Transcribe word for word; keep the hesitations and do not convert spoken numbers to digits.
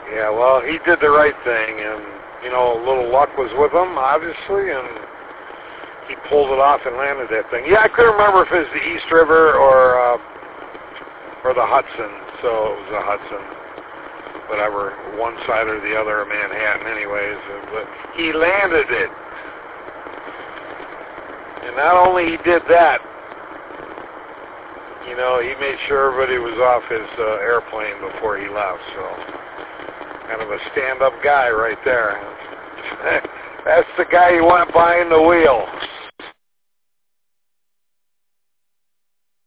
Yeah, well, he did the right thing, and, you know, a little luck was with him, obviously, and he pulled it off and landed that thing. Yeah, I couldn't remember if it was the East River or, uh, or the Hudson, so it was the Hudson. Whatever, one side or the other of Manhattan anyways, but he landed it. And not only he did that, you know, he made sure everybody was off his uh, airplane before he left, so kind of a stand-up guy right there. That's the guy you want behind the wheel.